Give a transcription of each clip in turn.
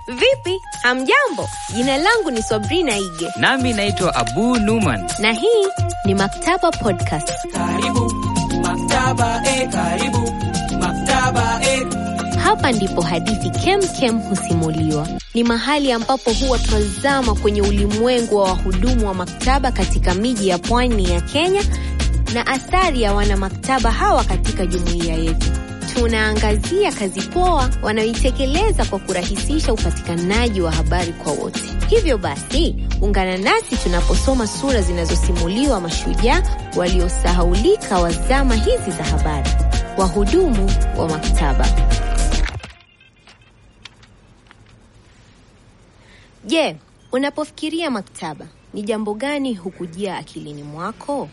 Vipi? Hamjambo? Jina langu ni Sabrina Ige. Nami naitwa Abu Numan. Na hii ni Maktaba Podcast. Karibu Maktaba, karibu Maktaba. Hapa ndipo hadithi kem husimuliwa. Ni mahali ambapo huwa tunazama kwenye ulimwengu wa wahudumu wa maktaba katika miji ya pwani ya Kenya na athari ya wana maktaba hawa katika jumuiya yetu. Tunaangazia kazi poa wanayoitekeleza kwa kurahisisha upatikanaji wa habari kwa wote. Hivyo basi, ungana nasi tunaposoma sura zinazosimuliwa mashujaa waliosahaulika wa zama hizi za habari, wahudumu wa maktaba. Je, unapofikiria maktaba, ni jambo gani hukujia akilini mwako?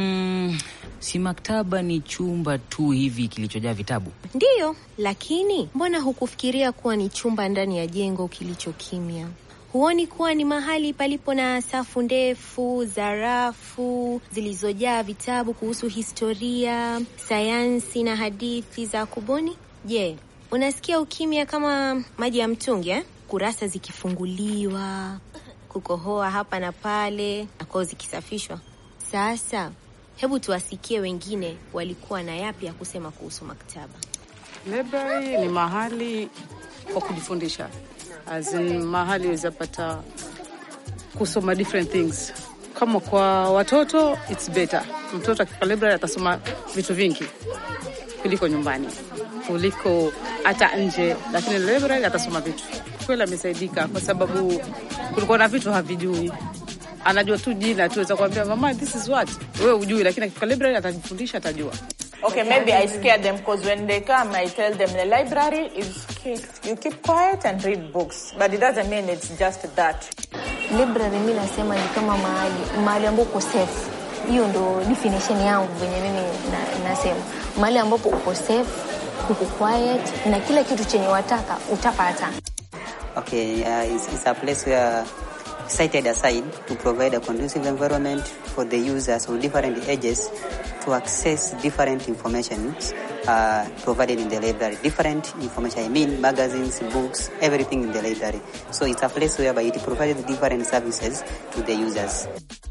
Si maktaba ni chumba tu hivi kilichojaa vitabu? Ndiyo, lakini mbona hukufikiria kuwa ni chumba ndani ya jengo kilichokimya? Huoni kuwa ni mahali palipo na safu ndefu za rafu zilizojaa vitabu kuhusu historia, sayansi na hadithi za kubuni? Je, unasikia ukimya kama maji ya mtungi, kurasa zikifunguliwa, kukohoa hapa na pale, na koo zikisafishwa? Sasa, hebu tuwasikie wengine walikuwa na yapi ya kusema kuhusu maktaba. Library ni mahali kwa kujifundisha. Mahali uzapata kusoma different things. Kama kwa watoto, it's better. Mtoto akifika library atasoma vitu vingi kuliko nyumbani, kuliko hata nje, lakini library atasoma vitu. Kweli amesaidika kwa sababu kulikuwa na vitu havijui. Anajua tu jina, tuweza kuambia mama this is what. Wewe hujui, lakini akifika library atajifundisha, atajua. Okay, maybe I scare them because when they come, I tell them the library is you keep quiet and read books. But it doesn't mean it's just that. Library mimi nasema ni kama mahali ambapo uko safe. Hiyo ndo definition yangu venye mimi nasema. Mahali ambapo uko safe, uko quiet, na kila kitu chenye wataka utapata. Okay, it's a place where cited aside to provide a conducive environment for the users of different ages to access different information provided in the library. Different information, I mean magazines, books, everything in the library. So it's a place where it provides different services to the users.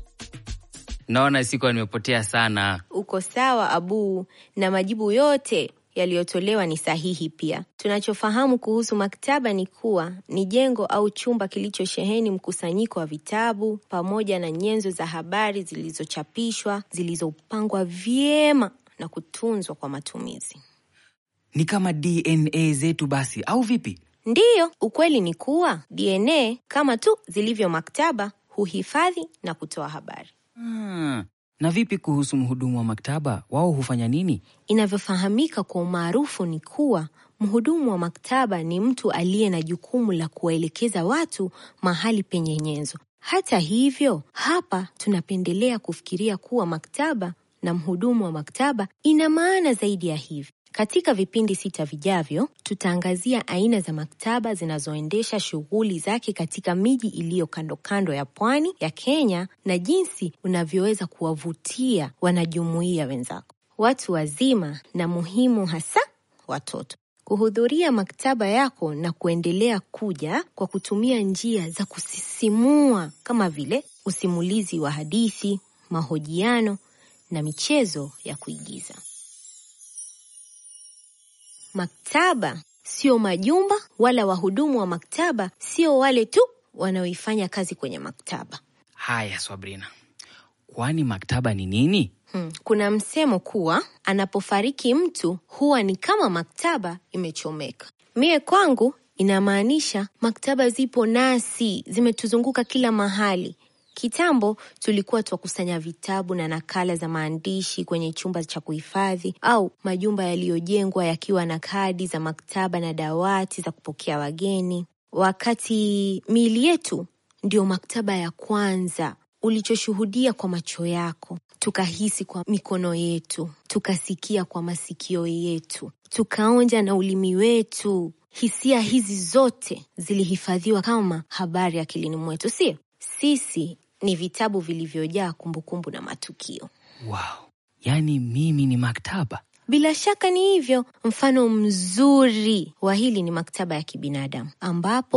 Naona sikuwa nimepotea sana. Uko sawa Abu, na majibu yote yaliyotolewa ni sahihi pia. Tunachofahamu kuhusu maktaba ni kuwa ni jengo au chumba kilichosheheni mkusanyiko wa vitabu pamoja na nyenzo za habari zilizochapishwa, zilizopangwa vyema na kutunzwa kwa matumizi. Ni kama DNA zetu basi, au vipi? Ndiyo, ukweli ni kuwa DNA kama tu zilivyo maktaba huhifadhi na kutoa habari. Na vipi kuhusu mhudumu wa maktaba? Wao hufanya nini? Inavyofahamika kwa umaarufu ni kuwa mhudumu wa maktaba ni mtu aliye na jukumu la kuwaelekeza watu mahali penye nyenzo. Hata hivyo, hapa tunapendelea kufikiria kuwa maktaba na mhudumu wa maktaba ina maana zaidi ya hivi. Katika vipindi 6 vijavyo, tutaangazia aina za maktaba zinazoendesha shughuli zake katika miji iliyo kando ya pwani ya Kenya na jinsi unavyoweza kuwavutia wanajumuiya wenzako, watu wazima na muhimu hasa watoto, kuhudhuria maktaba yako na kuendelea kuja kwa kutumia njia za kusisimua kama vile usimulizi wa hadithi, mahojiano na michezo ya kuigiza. Maktaba sio majumba, wala wahudumu wa maktaba sio wale tu wanaoifanya kazi kwenye maktaba. Haya Sabrina, kwani maktaba ni nini? Kuna msemo kuwa anapofariki mtu huwa ni kama maktaba imechomeka. Mie kwangu inamaanisha maktaba zipo nasi, zimetuzunguka kila mahali. Kitambo tulikuwa tukusanya vitabu na nakala za maandishi kwenye chumba cha kuhifadhi au majumba yaliyojengwa yakiwa na kadi za maktaba na dawati za kupokea wageni. Wakati miili yetu ndio maktaba ya kwanza, ulichoshuhudia kwa macho yako, tukahisi kwa mikono yetu, tukasikia kwa masikio yetu, tukaonja na ulimi wetu. Hisia hizi zote zilihifadhiwa kama habari akilini mwetu, sio? Sisi ni vitabu vilivyojaa kumbukumbu na matukio. Wow, yani mimi ni maktaba. Bila shaka ni hivyo. Mfano mzuri wa hili ni maktaba ya kibinadamu, ambapo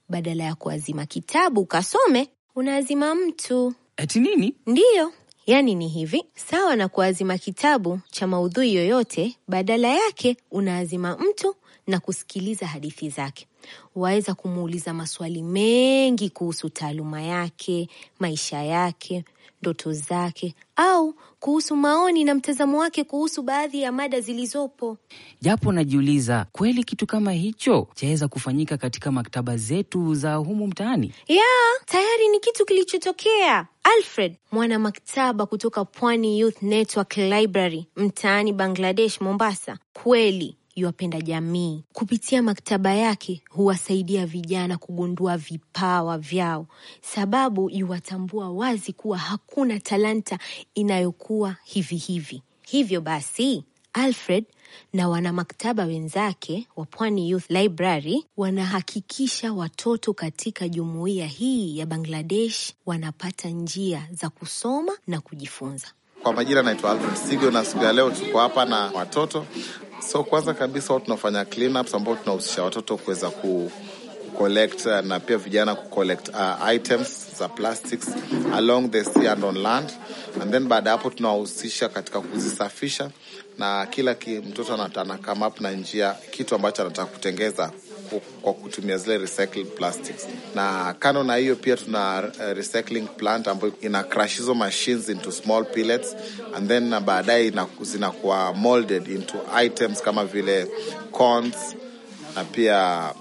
badala ya kuazima kitabu kasome, unaazima mtu. Eti nini? Ndiyo, yani ni hivi, sawa na kuazima kitabu cha maudhui yoyote, badala yake unaazima mtu na kusikiliza hadithi zake. Waweza kumuuliza maswali mengi kuhusu taaluma yake, maisha yake, ndoto zake, au kuhusu maoni na mtazamo wake kuhusu baadhi ya mada zilizopo. Japo najiuliza, kweli kitu kama hicho chaweza kufanyika katika maktaba zetu za humu mtaani? Tayari ni kitu kilichotokea. Alfred, mwana maktaba kutoka Pwani Youth Network Library, mtaani Bangladesh, Mombasa, kweli yuwapenda jamii. Kupitia maktaba yake huwasaidia vijana kugundua vipawa vyao, sababu yuwatambua wazi kuwa hakuna talanta inayokuwa hivi hivi. Hivyo basi, Alfred na wana maktaba wenzake wa Pwani Youth Library wanahakikisha watoto katika jumuiya hii ya Bangladesh wanapata njia za kusoma na kujifunza. Kwa majina naitwa Alfred Sigo, na siku ya leo tuko hapa na watoto. So kwanza kabisa tunafanya clean ups ambao tunahusisha watoto kuweza collect na pia vijana collect items za plastics along the sea and on land, and then baada hapo tunahusisha katika kuzisafisha, na kila mtoto anataka come up na njia kitu ambacho anataka kutengeza kwa kutumia zile recycled plastics. Na kando na hiyo pia tuna recycling plant ambayo ina crush hizo machines into small pellets, and then baadaye zinakuwa molded into items kama vile cones na pia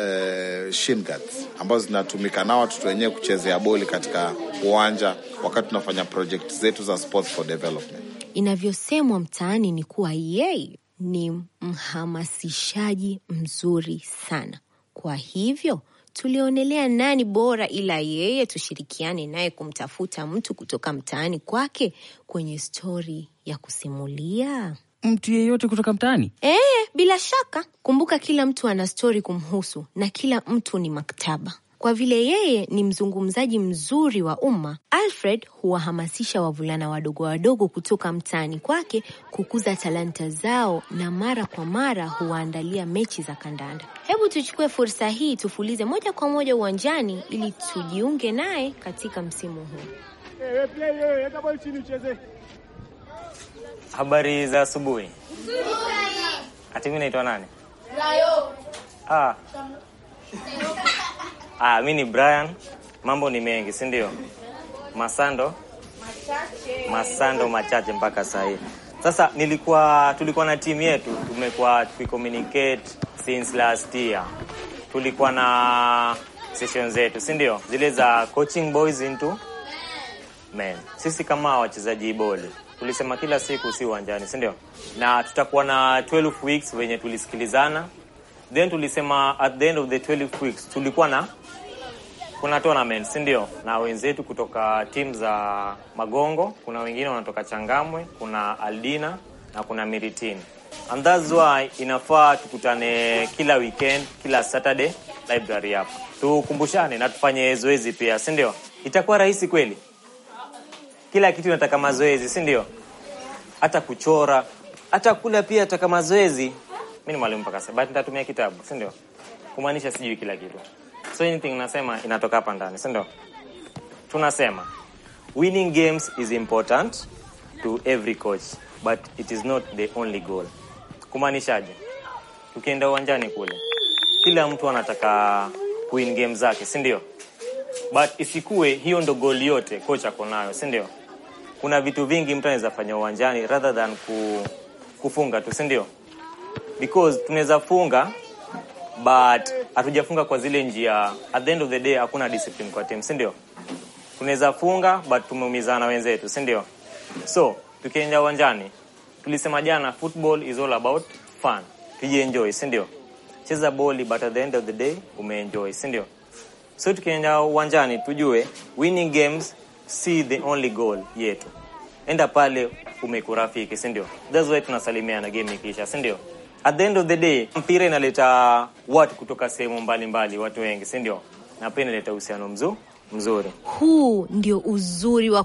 shin guards ambazo zinatumika na watoto wenyewe kuchezea boli katika uwanja wakati tunafanya project zetu za sports for development. Inavyosemwa mtaani ni kuwa yeye ni mhamasishaji mzuri sana. Kwa hivyo tulionelea nani bora ila yeye tushirikiane naye kumtafuta mtu kutoka mtaani kwake kwenye story ya kusimulia. Mtu yeyote kutoka mtaani? Bila shaka. Kumbuka kila mtu ana story kumhusu na kila mtu ni maktaba. Kwa vile yeye ni mzungumzaji mzuri wa umma, Alfred huwahamasisha wavulana wadogo wadogo kutoka mtaani kwake kukuza talanta zao, na mara kwa mara huwaandalia mechi za kandanda. Hebu tuchukue fursa hii tufulize moja kwa moja uwanjani ili tujiunge naye katika msimu huu. Habari za asubuhi. Ati mimi naitwa nani? Mimi ni Brian. Mambo ni mengi, si ndio? Masando machache mpaka sasa hivi. Sasa tulikuwa na timu yetu, tumekuwa tukicommunicate since last year. Tulikuwa na sessions zetu, si ndio? Zile za coaching boys into men. Sisi kama wachezaji boli tulisema kila siku si uwanjani, si ndio? Na tutakuwa na 12 weeks wenye tulisikilizana. Then tulisema at the end of the 12 weeks tulikuwa kuna tournament, si ndio? Na wenzetu kutoka timu za Magongo, kuna wengine wanatoka Changamwe, kuna Aldina na kuna Miritini. And that's why inafaa tukutane kila weekend, kila Saturday library hapa. Tukumbushane na tufanye zoezi pia, si ndio? Itakuwa rahisi kweli. Kila kitu nataka mazoezi, si ndio? Hata kuchora, hata kula pia nataka mazoezi. Mimi ni mwalimu mpaka sasa, but nitatumia kitabu, si ndio? Kumaanisha sijui kila kitu. So anything nasema inatoka hapa ndani, si ndio? Tunasema winning games is important to every coach, but it is not the only goal. Kumaanishaje? Tukienda uwanjani kule, kila mtu anataka win game zake, si ndio? But isikue hiyo ndo goal yote coach ako nayo, si ndio? Kuna vitu vingi mtu anaweza fanya uwanjani rather than kufunga tu, si ndio? Because tunaweza funga but hatujafunga kwa zile njia. At the end of the day hakuna discipline kwa team, si ndio? Tunaweza funga but tumeumizana wenzetu, si ndio? So tukienda uwanjani, tulisema jana football is all about fun. Tujienjoy, si ndio? Cheza boli but at the end of the day umeenjoy, si ndio? So tukienda uwanjani tujue winning games si the only goal yetu. Enda pale umekurafiki, si ndio? That's why tunasalimiana game ikisha, si ndio? At the end of the day mpira inaleta watu kutoka sehemu mbalimbali, watu wengi, si ndio? Na pia inaleta uhusiano mzuri. Huu ndio uzuri wa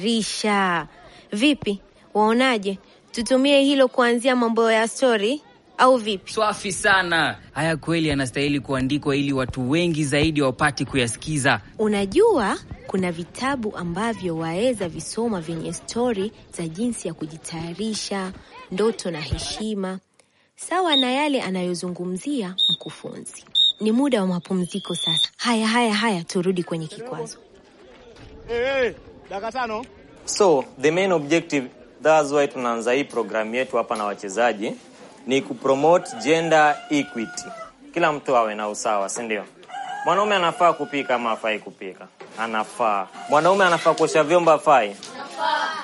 kujitayarisha. Vipi? Waonaje? Tutumie hilo kuanzia mambo ya story? au vipi? Swafi sana. Haya kweli yanastahili kuandikwa ili watu wengi zaidi wapate kuyasikiza. Unajua, kuna vitabu ambavyo waweza visoma vyenye story za jinsi ya kujitayarisha, ndoto na heshima, sawa na yale anayozungumzia mkufunzi. Ni muda wa mapumziko sasa. Haya, turudi kwenye kikwazo. Dakika 5. So, the main objective, that's why tunaanza hii program yetu hapa na wachezaji, ni kupromote gender equity. Kila mtu awe na usawa, si ndio? Mwanaume anafaa kupika ama hafai kupika? Anafaa. Mwanaume anafaa kuosha vyombo, hafai? Anafaa.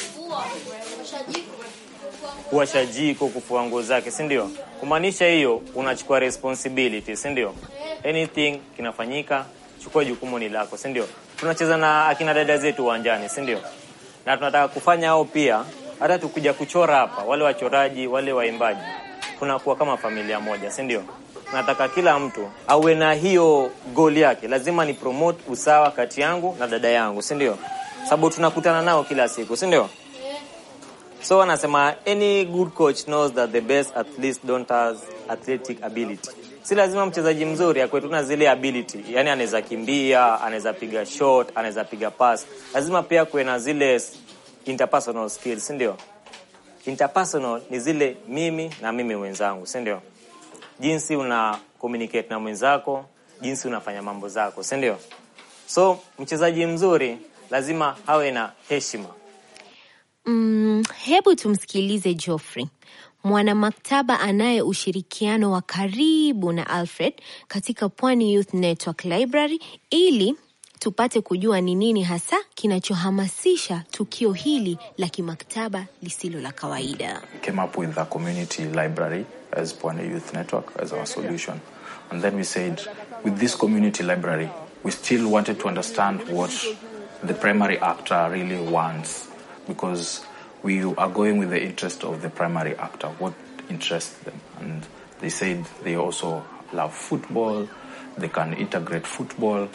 Kuosha jiko, kufua nguo zake, si ndio? Kumaanisha hiyo unachukua responsibility, si ndio? Anything kinafanyika, chukua jukumu ni lako, si ndio? Tunacheza na akina dada zetu uwanjani, si ndio? Na tunataka kufanya hao pia, hata tukija kuchora hapa, wale wachoraji, wale waimbaji, tunakuwa kama familia moja, si ndio? Nataka kila mtu awe na hiyo goal yake. Lazima ni promote usawa kati yangu na dada yangu, si ndio? Sababu tunakutana nao kila siku, si ndio? So wanasema any good coach knows that the best athletes don't have athletic ability. Si lazima mchezaji mzuri akwe tu na zile ability. Yaani anaweza kimbia, anaweza piga shot, anaweza piga pass. Lazima pia kuwe na zile interpersonal skills, si ndio? Interpersonal ni zile mimi na mimi wenzangu, si ndio? Jinsi una communicate na mwenzako, jinsi unafanya mambo zako, si ndio? So mchezaji mzuri lazima awe na heshima. Hebu tumsikilize Geoffrey, mwana maktaba anaye ushirikiano wa karibu na Alfred katika Pwani Youth Network Library, ili tupate kujua ni nini hasa kinachohamasisha tukio hili la kimaktaba lisilo la kawaida. Came up with a community library as Pwani Youth Network as our solution. And then we said, with this community library, we still wanted to understand what the primary actor really wants, because we are going with the interest of the primary actor, what interests them. And they said they also love football, they can integrate football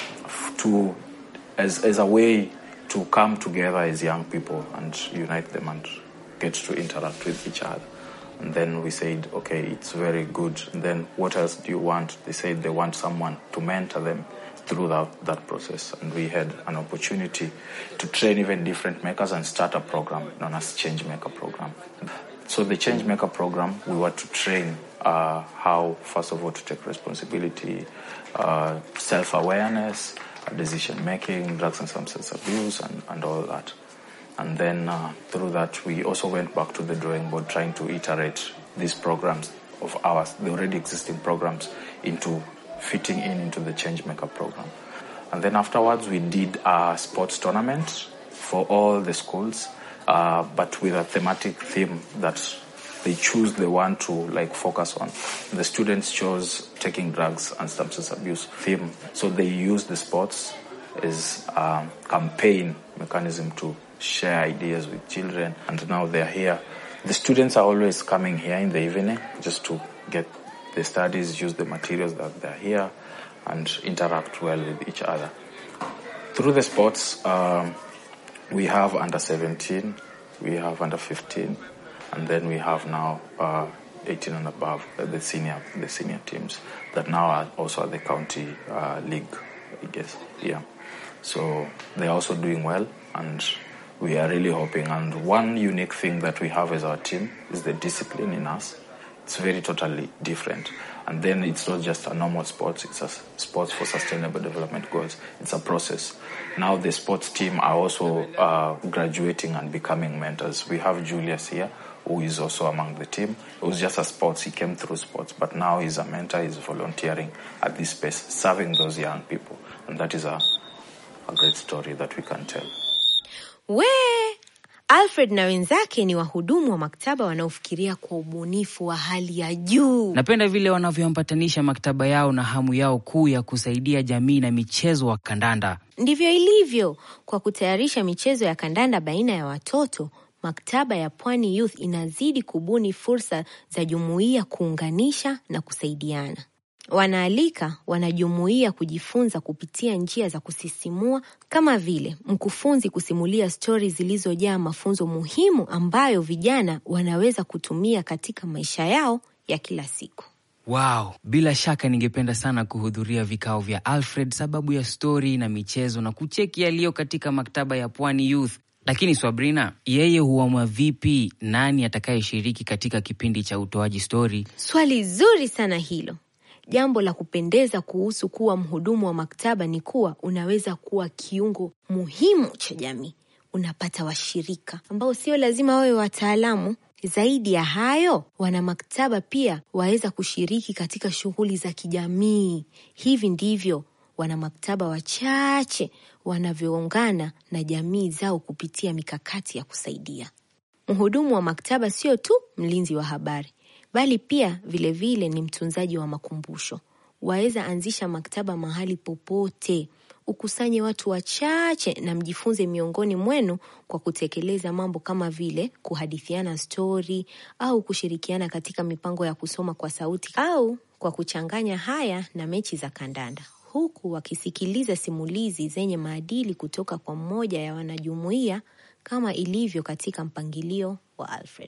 as a way to come together as young people and unite them and get to interact with each other. And then we said, okay, it's very good. And then what else do you want? They said they want someone to mentor them through that process. And we had an opportunity to train even different makers and start a program known as Change Maker Program. So the Change Maker Program, we were to train how, first of all, to take responsibility, self-awareness, decision-making, drugs and substance abuse, and all that. And then through that, we also went back to the drawing board, trying to iterate these programs of ours, the already existing programs, into fitting into the Change Maker Program. And then afterwards, we did a sports tournament for all the schools, but with a thematic theme that they choose the one to focus on. The students chose taking drugs and substance abuse theme. So they used the sports as a campaign mechanism to share ideas with children. And now they're here. The students are always coming here in the evening just to get the studies, use the materials that they're here, and interact well with each other. Through the sports, we have under 17, we have under 15, and then we have now 18 and above, the senior teams that now are also at the county league, I guess. Yeah. So they're also doing well, and we are really hoping. And one unique thing that we have as our team is the discipline in us. It's very totally different. And then it's not just a normal sports, it's a sports for sustainable development goals. It's a process. Now the sports team are also graduating and becoming mentors. We have Julius here, who is also among the team. It was just a sports, he came through sports, but now he's a mentor, he's volunteering at this space, serving those young people. And that is a great story that we can tell. Alfred na wenzake ni wahudumu wa maktaba wanaofikiria kwa ubunifu wa hali ya juu. Napenda vile wanavyoambatanisha maktaba yao na hamu yao kuu ya kusaidia jamii na michezo wa kandanda. Ndivyo ilivyo. Kwa kutayarisha michezo ya kandanda baina ya watoto, maktaba ya Pwani Youth inazidi kubuni fursa za jumuiya kuunganisha na kusaidiana. Wanaalika wanajumuiya kujifunza kupitia njia za kusisimua, kama vile mkufunzi kusimulia stori zilizojaa mafunzo muhimu ambayo vijana wanaweza kutumia katika maisha yao ya kila siku. Wow, bila shaka ningependa sana kuhudhuria vikao vya Alfred sababu ya story na michezo na kucheki yaliyo katika maktaba ya Pwani Youth. Lakini Swabrina, yeye huamua vipi nani atakayeshiriki katika kipindi cha utoaji story? Swali zuri sana hilo. Jambo la kupendeza kuhusu kuwa mhudumu wa maktaba ni kuwa unaweza kuwa kiungo muhimu cha jamii. Unapata washirika ambao sio lazima wawe wataalamu. Zaidi ya hayo, wana maktaba pia waweza kushiriki katika shughuli za kijamii. Hivi ndivyo wana maktaba wachache wanavyoungana na jamii zao kupitia mikakati ya kusaidia. Mhudumu wa maktaba sio tu mlinzi wa habari, bali pia vile ni mtunzaji wa makumbusho. Waweza anzisha maktaba mahali popote. Ukusanye watu wachache na mjifunze miongoni mwenu kwa kutekeleza mambo kama vile kuhadithiana story au kushirikiana katika mipango ya kusoma kwa sauti au kwa kuchanganya haya na mechi za kandanda, huku wakisikiliza simulizi zenye maadili kutoka kwa mmoja ya wanajumuiya kama ilivyo katika mpangilio wa Alfred.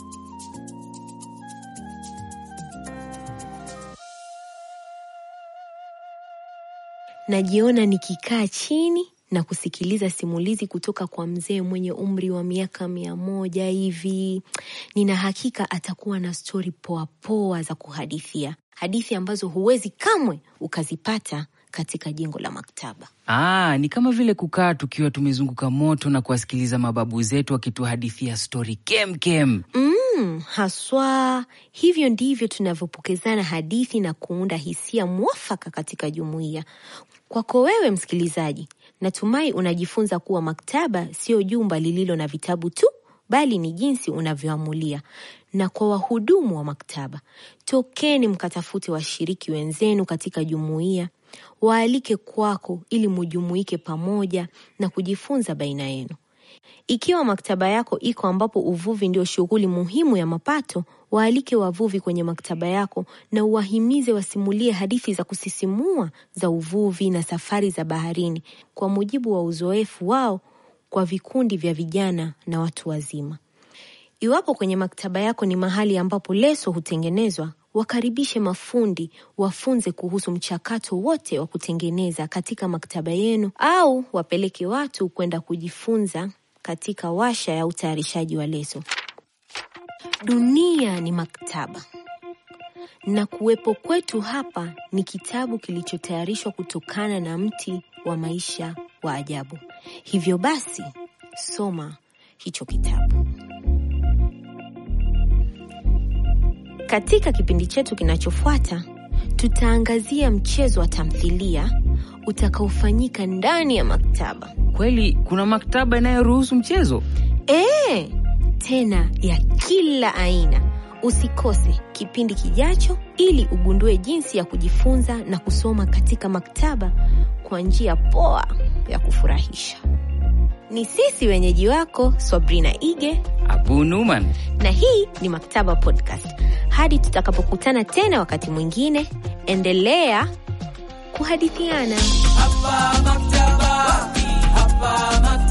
Najiona nikikaa chini na kusikiliza simulizi kutoka kwa mzee mwenye umri wa miaka 100 hivi. Nina hakika atakuwa na story poa za kuhadithia. Hadithi ambazo huwezi kamwe ukazipata katika jengo la maktaba. Ni kama vile kukaa tukiwa tumezunguka moto na kuwasikiliza mababu zetu wakituhadithia story kem. Haswa. Hivyo ndivyo tunavyopokezana hadithi na kuunda hisia mwafaka katika jumuiya. Kwako wewe msikilizaji, natumai unajifunza kuwa maktaba sio jumba lililo na vitabu tu, bali ni jinsi unavyoamulia. Na kwa wahudumu wa maktaba, tokeni mkatafute washiriki wenzenu katika jumuiya, waalike kwako ili mujumuike pamoja na kujifunza baina yenu. Ikiwa maktaba yako iko ambapo uvuvi ndio shughuli muhimu ya mapato, waalike wavuvi kwenye maktaba yako na uwahimize wasimulie hadithi za kusisimua za uvuvi na safari za baharini kwa mujibu wa uzoefu wao kwa vikundi vya vijana na watu wazima. Iwapo kwenye maktaba yako ni mahali ambapo leso hutengenezwa, wakaribishe mafundi wafunze kuhusu mchakato wote wa kutengeneza katika maktaba yenu, au wapeleke watu kwenda kujifunza katika washa ya utayarishaji wa leso. Dunia ni maktaba, na kuwepo kwetu hapa ni kitabu kilichotayarishwa kutokana na mti wa maisha wa ajabu. Hivyo basi, soma hicho kitabu. Katika kipindi chetu kinachofuata, tutaangazia mchezo wa tamthilia utakaofanyika ndani ya maktaba. Kweli kuna maktaba inayoruhusu mchezo? Tena ya kila aina. Usikose kipindi kijacho ili ugundue jinsi ya kujifunza na kusoma katika maktaba kwa njia poa ya kufurahisha. Ni sisi wenyeji wako, Swabrina Ige, Abu Numan, na hii ni Maktaba Podcast. Hadi tutakapokutana tena wakati mwingine, endelea kuhadithiana. Hapa maktaba, hapa maktaba.